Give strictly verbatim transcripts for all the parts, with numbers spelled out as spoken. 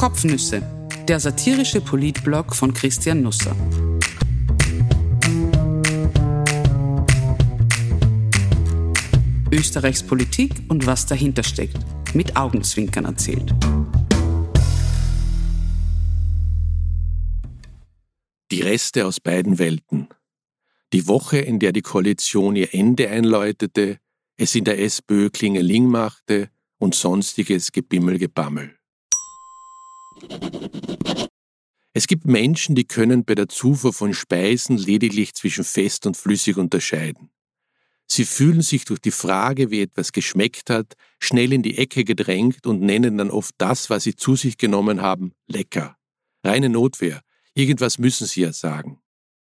Kopfnüsse, der satirische Politblog von Christian Nusser. Österreichs Politik und was dahinter steckt, mit Augenzwinkern erzählt. Die Reste aus beiden Welten. Die Woche, in der die Koalition ihr Ende einläutete, es in der SPÖ Klingeling machte und sonstiges Gebimmelgebammel. Es gibt Menschen, die können bei der Zufuhr von Speisen lediglich zwischen fest und flüssig unterscheiden. Sie fühlen sich durch die Frage, wie etwas geschmeckt hat, schnell in die Ecke gedrängt und nennen dann oft das, was sie zu sich genommen haben, lecker. Reine Notwehr. Irgendwas müssen sie ja sagen.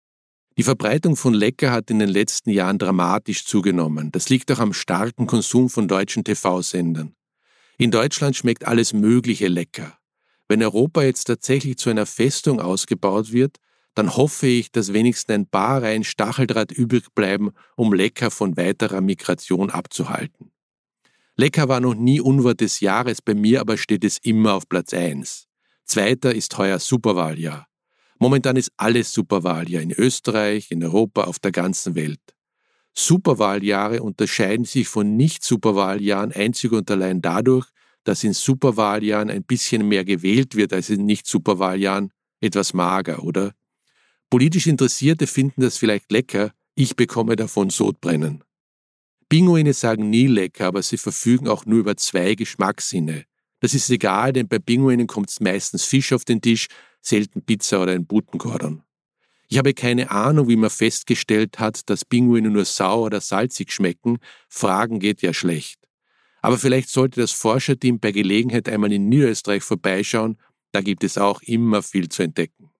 Die Verbreitung von Lecker hat in den letzten Jahren dramatisch zugenommen. Das liegt auch am starken Konsum von deutschen T V-Sendern. In Deutschland schmeckt alles Mögliche lecker. Wenn Europa jetzt tatsächlich zu einer Festung ausgebaut wird, dann hoffe ich, dass wenigstens ein paar Reihen Stacheldraht übrig bleiben, um Lecker von weiterer Migration abzuhalten. Lecker war noch nie Unwort des Jahres, bei mir aber steht es immer auf Platz eins. Zweiter ist heuer Superwahljahr. Momentan ist alles Superwahljahr in Österreich, in Europa, auf der ganzen Welt. Superwahljahre unterscheiden sich von Nicht-Superwahljahren einzig und allein dadurch, dass in Superwahljahren ein bisschen mehr gewählt wird als in Nicht-Superwahljahren. Etwas mager, oder? Politisch Interessierte finden das vielleicht lecker, ich bekomme davon Sodbrennen. Pinguine sagen nie lecker, aber sie verfügen auch nur über zwei Geschmackssinne. Das ist egal, denn bei Pinguinen kommt meistens Fisch auf den Tisch, selten Pizza oder ein Butengordon. Ich habe keine Ahnung, wie man festgestellt hat, dass Pinguine nur sauer oder salzig schmecken. Fragen geht ja schlecht. Aber vielleicht sollte das Forscherteam bei Gelegenheit einmal in Niederösterreich vorbeischauen, da gibt es auch immer viel zu entdecken.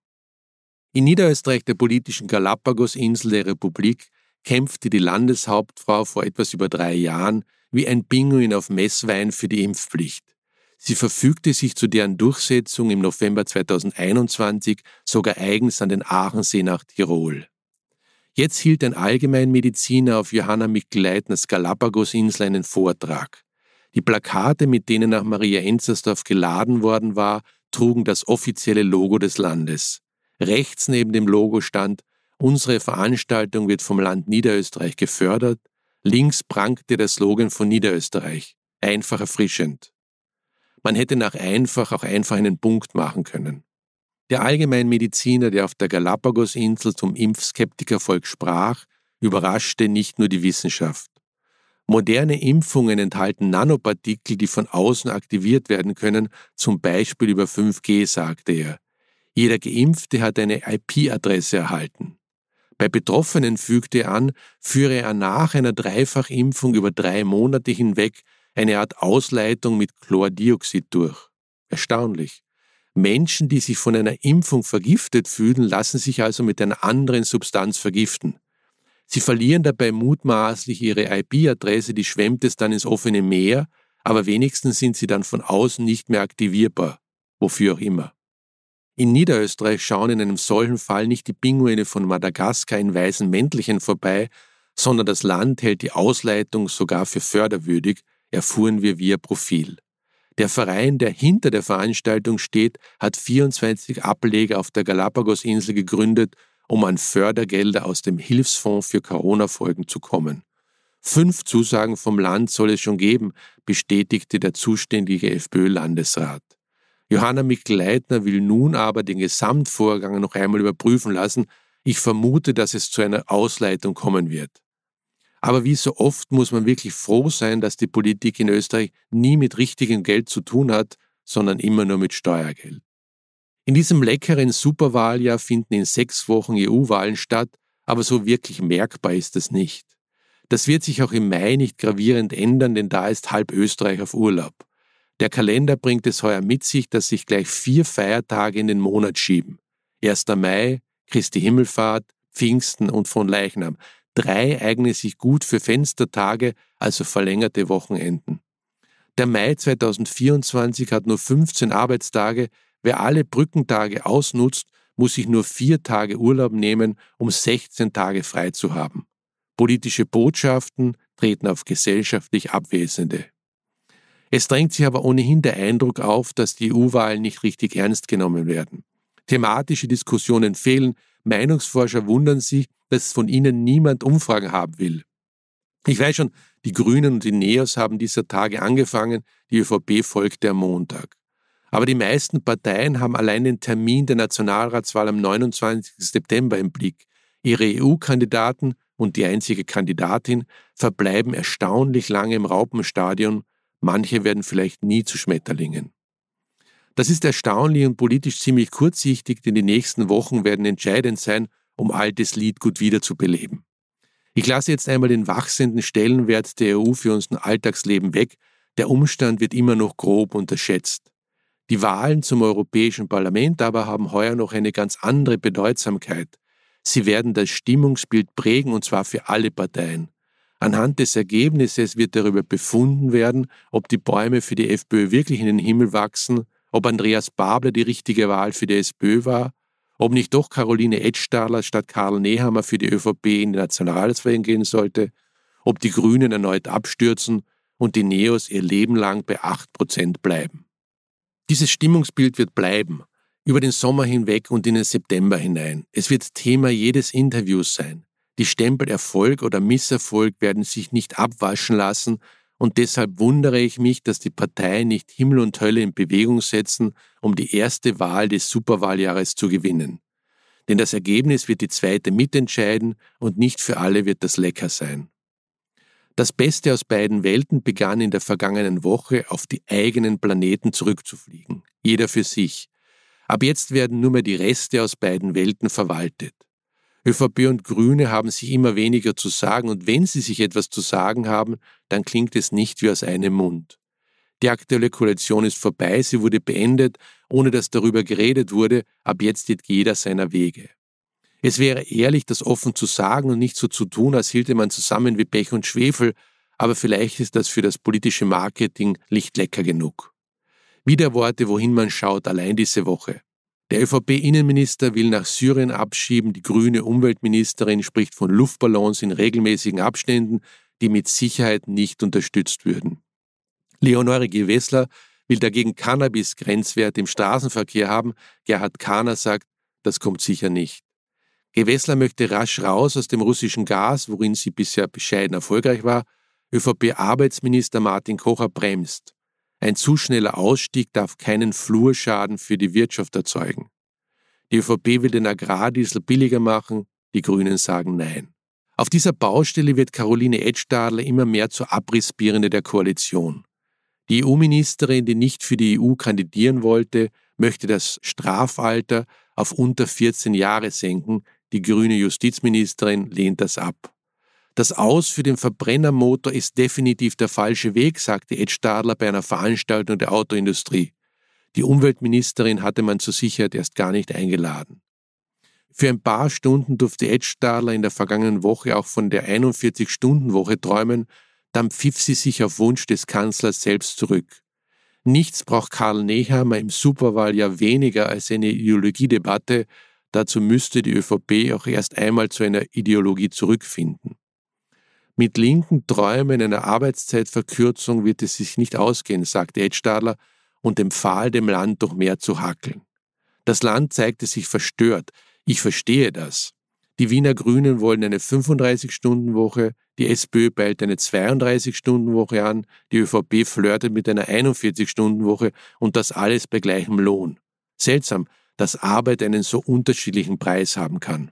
In Niederösterreich, der politischen Galapagos-Insel der Republik, kämpfte die Landeshauptfrau vor etwas über drei Jahren wie ein Pinguin auf Messwein für die Impfpflicht. Sie verfügte sich zu deren Durchsetzung im November zweitausendeinundzwanzig sogar eigens an den Aachensee nach Tirol. Jetzt hielt ein Allgemeinmediziner auf Johanna Mikl-Leitners Galapagos-Insel einen Vortrag. Die Plakate, mit denen nach Maria Enzersdorf geladen worden war, trugen das offizielle Logo des Landes. Rechts neben dem Logo stand: Unsere Veranstaltung wird vom Land Niederösterreich gefördert. Links prangte der Slogan von Niederösterreich: Einfach erfrischend. Man hätte nach einfach auch einfach einen Punkt machen können. Der Allgemeinmediziner, der auf der Galapagos-Insel zum Impfskeptikervolk sprach, überraschte nicht nur die Wissenschaft. Moderne Impfungen enthalten Nanopartikel, die von außen aktiviert werden können, zum Beispiel über fünf G, sagte er. Jeder Geimpfte hat eine I P-Adresse erhalten. Bei Betroffenen, fügte er an, führe er nach einer Dreifachimpfung über drei Monate hinweg eine Art Ausleitung mit Chlordioxid durch. Erstaunlich. Menschen, die sich von einer Impfung vergiftet fühlen, lassen sich also mit einer anderen Substanz vergiften. Sie verlieren dabei mutmaßlich ihre I P-Adresse, die schwemmt es dann ins offene Meer, aber wenigstens sind sie dann von außen nicht mehr aktivierbar, wofür auch immer. In Niederösterreich schauen in einem solchen Fall nicht die Pinguine von Madagaskar in weißen Mäntelchen vorbei, sondern das Land hält die Ausleitung sogar für förderwürdig, erfuhren wir via Profil. Der Verein, der hinter der Veranstaltung steht, hat vierundzwanzig Ableger auf der Galapagos-Insel gegründet, um an Fördergelder aus dem Hilfsfonds für Corona-Folgen zu kommen. Fünf Zusagen vom Land soll es schon geben, bestätigte der zuständige FPÖ-Landesrat. Johanna Mikl-Leitner will nun aber den Gesamtvorgang noch einmal überprüfen lassen. Ich vermute, dass es zu einer Ausleitung kommen wird. Aber wie so oft muss man wirklich froh sein, dass die Politik in Österreich nie mit richtigem Geld zu tun hat, sondern immer nur mit Steuergeld. In diesem leckeren Superwahljahr finden in sechs Wochen E U-Wahlen statt, aber so wirklich merkbar ist es nicht. Das wird sich auch im Mai nicht gravierend ändern, denn da ist halb Österreich auf Urlaub. Der Kalender bringt es heuer mit sich, dass sich gleich vier Feiertage in den Monat schieben. erster Mai, Christi Himmelfahrt, Pfingsten und Fronleichnam. Drei eignen sich gut für Fenstertage, also verlängerte Wochenenden. Der Mai zweitausendvierundzwanzig hat nur fünfzehn Arbeitstage. Wer alle Brückentage ausnutzt, muss sich nur vier Tage Urlaub nehmen, um sechzehn Tage frei zu haben. Politische Botschaften treten auf gesellschaftlich Abwesende. Es drängt sich aber ohnehin der Eindruck auf, dass die E U-Wahlen nicht richtig ernst genommen werden. Thematische Diskussionen fehlen, Meinungsforscher wundern sich, dass von ihnen niemand Umfragen haben will. Ich weiß schon, die Grünen und die Neos haben dieser Tage angefangen, die ÖVP folgte am Montag. Aber die meisten Parteien haben allein den Termin der Nationalratswahl am neunundzwanzigsten September im Blick. Ihre E U-Kandidaten und die einzige Kandidatin verbleiben erstaunlich lange im Raupenstadion, manche werden vielleicht nie zu Schmetterlingen. Das ist erstaunlich und politisch ziemlich kurzsichtig, denn die nächsten Wochen werden entscheidend sein, um altes Liedgut wiederzubeleben. Ich lasse jetzt einmal den wachsenden Stellenwert der E U für unser Alltagsleben weg, der Umstand wird immer noch grob unterschätzt. Die Wahlen zum Europäischen Parlament aber haben heuer noch eine ganz andere Bedeutsamkeit. Sie werden das Stimmungsbild prägen, und zwar für alle Parteien. Anhand des Ergebnisses wird darüber befunden werden, ob die Bäume für die FPÖ wirklich in den Himmel wachsen, ob Andreas Babler die richtige Wahl für die SPÖ war, ob nicht doch Caroline Edstadler statt Karl Nehammer für die ÖVP in die Nationalratswahlen gehen sollte, ob die Grünen erneut abstürzen und die Neos ihr Leben lang bei acht Prozent bleiben. Dieses Stimmungsbild wird bleiben, über den Sommer hinweg und in den September hinein. Es wird Thema jedes Interviews sein. Die Stempel Erfolg oder Misserfolg werden sich nicht abwaschen lassen, und deshalb wundere ich mich, dass die Parteien nicht Himmel und Hölle in Bewegung setzen, um die erste Wahl des Superwahljahres zu gewinnen. Denn das Ergebnis wird die zweite mitentscheiden und nicht für alle wird das lecker sein. Das Beste aus beiden Welten begann in der vergangenen Woche, auf die eigenen Planeten zurückzufliegen. Jeder für sich. Ab jetzt werden nur mehr die Reste aus beiden Welten verwaltet. ÖVP und Grüne haben sich immer weniger zu sagen, und wenn sie sich etwas zu sagen haben, dann klingt es nicht wie aus einem Mund. Die aktuelle Koalition ist vorbei, sie wurde beendet, ohne dass darüber geredet wurde, ab jetzt geht jeder seiner Wege. Es wäre ehrlich, das offen zu sagen und nicht so zu tun, als hielte man zusammen wie Pech und Schwefel, aber vielleicht ist das für das politische Marketing nicht lecker genug. Wieder Worte, wohin man schaut, allein diese Woche. Der ÖVP-Innenminister will nach Syrien abschieben, die grüne Umweltministerin spricht von Luftballons in regelmäßigen Abständen, die mit Sicherheit nicht unterstützt würden. Leonore Gewessler will dagegen Cannabis-Grenzwerte im Straßenverkehr haben, Gerhard Kahner sagt, das kommt sicher nicht. Gewessler möchte rasch raus aus dem russischen Gas, worin sie bisher bescheiden erfolgreich war. ÖVP-Arbeitsminister Martin Kocher bremst. Ein zu schneller Ausstieg darf keinen Flurschaden für die Wirtschaft erzeugen. Die ÖVP will den Agrardiesel billiger machen, die Grünen sagen Nein. Auf dieser Baustelle wird Caroline Edstadler immer mehr zur Abrissbirne der Koalition. Die E U-Ministerin, die nicht für die E U kandidieren wollte, möchte das Strafalter auf unter vierzehn Jahre senken, die grüne Justizministerin lehnt das ab. Das Aus für den Verbrennermotor ist definitiv der falsche Weg, sagte Edstadler bei einer Veranstaltung der Autoindustrie. Die Umweltministerin hatte man zur Sicherheit erst gar nicht eingeladen. Für ein paar Stunden durfte Edstadler in der vergangenen Woche auch von der einundvierzig-Stunden-Woche träumen, dann pfiff sie sich auf Wunsch des Kanzlers selbst zurück. Nichts braucht Karl Nehammer im Superwahljahr weniger als eine Ideologiedebatte, dazu müsste die ÖVP auch erst einmal zu einer Ideologie zurückfinden. Mit linken Träumen einer Arbeitszeitverkürzung wird es sich nicht ausgehen, sagte Edstadler und empfahl dem Land doch mehr zu hackeln. Das Land zeigte sich verstört. Ich verstehe das. Die Wiener Grünen wollen eine fünfunddreißig-Stunden-Woche, die SPÖ peilt eine zweiunddreißig-Stunden-Woche an, die ÖVP flirtet mit einer einundvierzig-Stunden-Woche und das alles bei gleichem Lohn. Seltsam, dass Arbeit einen so unterschiedlichen Preis haben kann.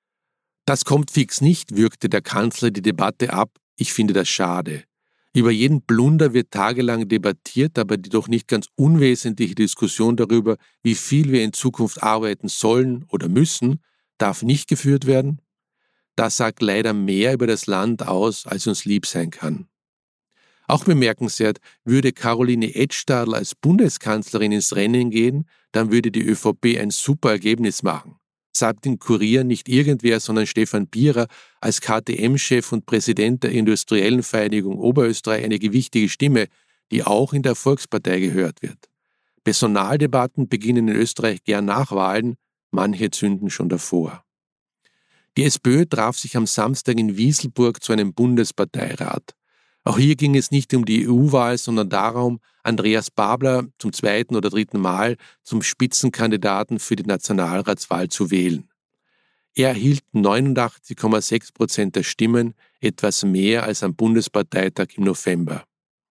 Das kommt fix nicht, würgte der Kanzler die Debatte ab. Ich finde das schade. Über jeden Blunder wird tagelang debattiert, aber die doch nicht ganz unwesentliche Diskussion darüber, wie viel wir in Zukunft arbeiten sollen oder müssen, darf nicht geführt werden. Das sagt leider mehr über das Land aus, als uns lieb sein kann. Auch bemerkenswert, würde Caroline Edstadler als Bundeskanzlerin ins Rennen gehen, dann würde die ÖVP ein super Ergebnis machen. Sagt im Kurier nicht irgendwer, sondern Stefan Bierer als K T M-Chef und Präsident der Industriellen Vereinigung Oberösterreich eine gewichtige Stimme, die auch in der Volkspartei gehört wird. Personaldebatten beginnen in Österreich gern nach Wahlen, manche zünden schon davor. Die SPÖ traf sich am Samstag in Wieselburg zu einem Bundesparteirat. Auch hier ging es nicht um die E U-Wahl, sondern darum, Andreas Babler zum zweiten oder dritten Mal zum Spitzenkandidaten für die Nationalratswahl zu wählen. Er erhielt neunundachtzig Komma sechs Prozent der Stimmen, etwas mehr als am Bundesparteitag im November.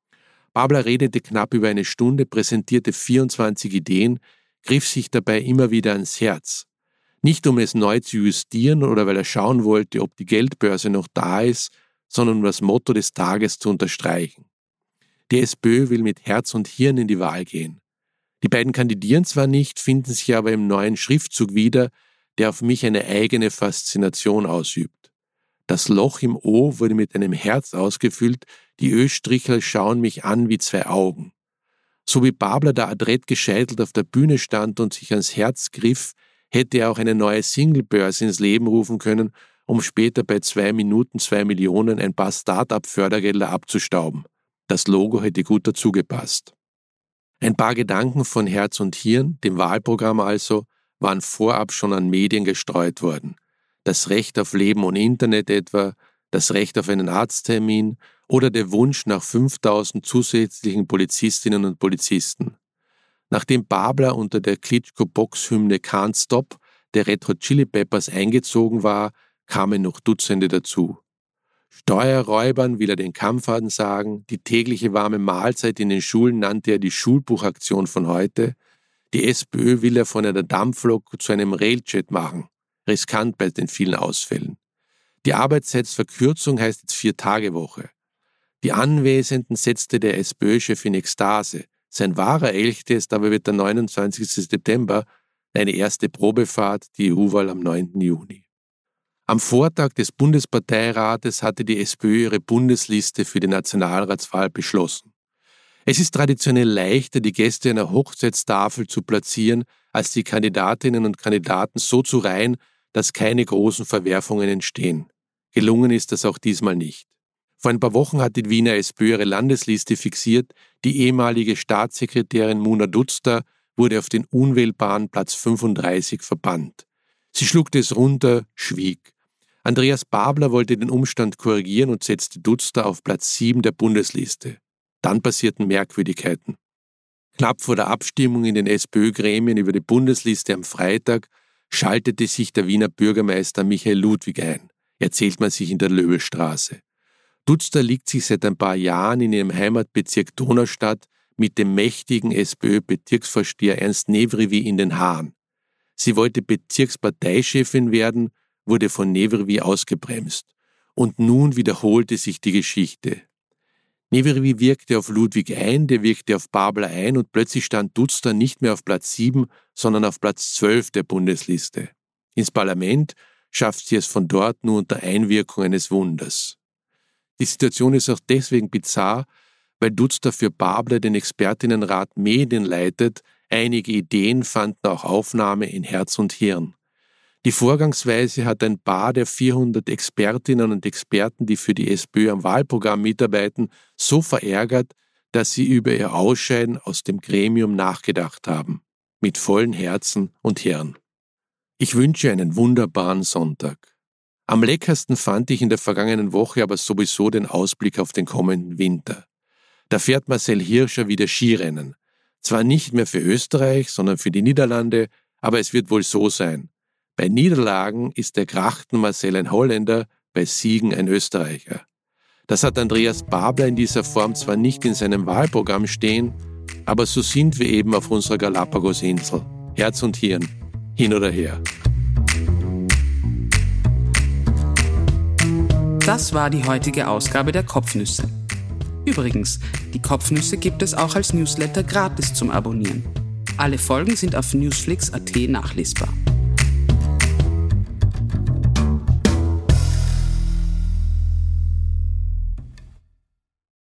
Babler redete knapp über eine Stunde, präsentierte vierundzwanzig Ideen, griff sich dabei immer wieder ans Herz. Nicht um es neu zu justieren oder weil er schauen wollte, ob die Geldbörse noch da ist, sondern um das Motto des Tages zu unterstreichen. Die SPÖ will mit Herz und Hirn in die Wahl gehen. Die beiden kandidieren zwar nicht, finden sich aber im neuen Schriftzug wieder, der auf mich eine eigene Faszination ausübt. Das Loch im O wurde mit einem Herz ausgefüllt, die Ö-Strichel schauen mich an wie zwei Augen. So wie Babler da adrett gescheitelt auf der Bühne stand und sich ans Herz griff, hätte er auch eine neue Singlebörse ins Leben rufen können, um später bei zwei Minuten zwei Millionen ein paar Start-up-Fördergelder abzustauben. Das Logo hätte gut dazu gepasst. Ein paar Gedanken von Herz und Hirn, dem Wahlprogramm also, waren vorab schon an Medien gestreut worden. Das Recht auf Leben ohne Internet etwa, das Recht auf einen Arzttermin oder der Wunsch nach fünftausend zusätzlichen Polizistinnen und Polizisten. Nachdem Babler unter der Klitschko-Box-Hymne Can't Stop der Red Hot Chili Peppers eingezogen war, kamen noch Dutzende dazu. Steuerräubern will er den Kampf ansagen, die tägliche warme Mahlzeit in den Schulen nannte er die Schulbuchaktion von heute, die SPÖ will er von einer Dampflok zu einem Railjet machen, riskant bei den vielen Ausfällen. Die Arbeitszeitverkürzung heißt jetzt Vier-Tage-Woche. Die Anwesenden setzte der SPÖ-Chef in Ekstase. Sein wahrer Elchtest aber wird der neunundzwanzigsten September, eine erste Probefahrt, die E U-Wahl am neunten Juni. Am Vortag des Bundesparteirates hatte die SPÖ ihre Bundesliste für die Nationalratswahl beschlossen. Es ist traditionell leichter, die Gäste einer Hochzeitstafel zu platzieren, als die Kandidatinnen und Kandidaten so zu reihen, dass keine großen Verwerfungen entstehen. Gelungen ist das auch diesmal nicht. Vor ein paar Wochen hat die Wiener SPÖ ihre Landesliste fixiert, die ehemalige Staatssekretärin Muna Dutzter wurde auf den unwählbaren Platz fünfunddreißig verbannt. Sie schluckte es runter, schwieg. Andreas Babler wollte den Umstand korrigieren und setzte Dutzter auf Platz sieben der Bundesliste. Dann passierten Merkwürdigkeiten. Knapp vor der Abstimmung in den SPÖ-Gremien über die Bundesliste am Freitag schaltete sich der Wiener Bürgermeister Michael Ludwig ein, erzählt man sich in der Löbelstraße. Dutzter liegt sich seit ein paar Jahren in ihrem Heimatbezirk Donaustadt mit dem mächtigen SPÖ-Bezirksvorsteher Ernst Nevrivi in den Haaren. Sie wollte Bezirksparteichefin werden, wurde von Nevrivi ausgebremst. Und nun wiederholte sich die Geschichte. Nevrivi wirkte auf Ludwig ein, der wirkte auf Babler ein und plötzlich stand Dutzter nicht mehr auf Platz sieben, sondern auf Platz zwölf der Bundesliste. Ins Parlament schafft sie es von dort nur unter Einwirkung eines Wunders. Die Situation ist auch deswegen bizarr, weil Dutzter für Babler den Expertinnenrat Medien leitet. Einige Ideen fanden auch Aufnahme in Herz und Hirn. Die Vorgangsweise hat ein paar der vierhundert Expertinnen und Experten, die für die SPÖ am Wahlprogramm mitarbeiten, so verärgert, dass sie über ihr Ausscheiden aus dem Gremium nachgedacht haben. Mit vollen Herzen und Hirn. Ich wünsche einen wunderbaren Sonntag. Am leckersten fand ich in der vergangenen Woche aber sowieso den Ausblick auf den kommenden Winter. Da fährt Marcel Hirscher wieder Skirennen. Zwar nicht mehr für Österreich, sondern für die Niederlande, aber es wird wohl so sein. Bei Niederlagen ist der Krachten-Marcel ein Holländer, bei Siegen ein Österreicher. Das hat Andreas Babler in dieser Form zwar nicht in seinem Wahlprogramm stehen, aber so sind wir eben auf unserer Galapagos-Insel. Herz und Hirn, hin oder her. Das war die heutige Ausgabe der Kopfnüsse. Übrigens, die Kopfnüsse gibt es auch als Newsletter gratis zum Abonnieren. Alle Folgen sind auf newsflix punkt at nachlesbar.